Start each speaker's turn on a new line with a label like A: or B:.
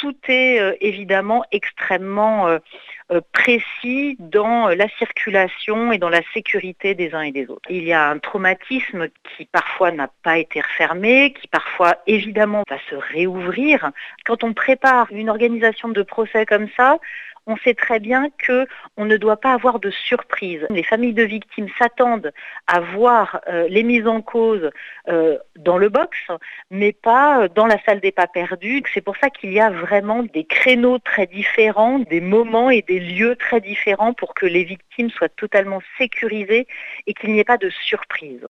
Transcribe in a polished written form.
A: tout est évidemment extrêmement précis dans la circulation et dans la sécurité des uns et des autres. Il y a un traumatisme qui parfois n'a pas été refermé, qui parfois évidemment va se réouvrir. Quand on prépare une organisation de procès comme ça, on sait très bien qu'on ne doit pas avoir de surprise. Les familles de victimes s'attendent à voir les mises en cause dans le box, mais pas dans la salle des pas perdus. C'est pour ça qu'il y a vraiment des créneaux très différents, des moments et des lieux très différents pour que les victimes soient totalement sécurisées et qu'il n'y ait pas de surprise.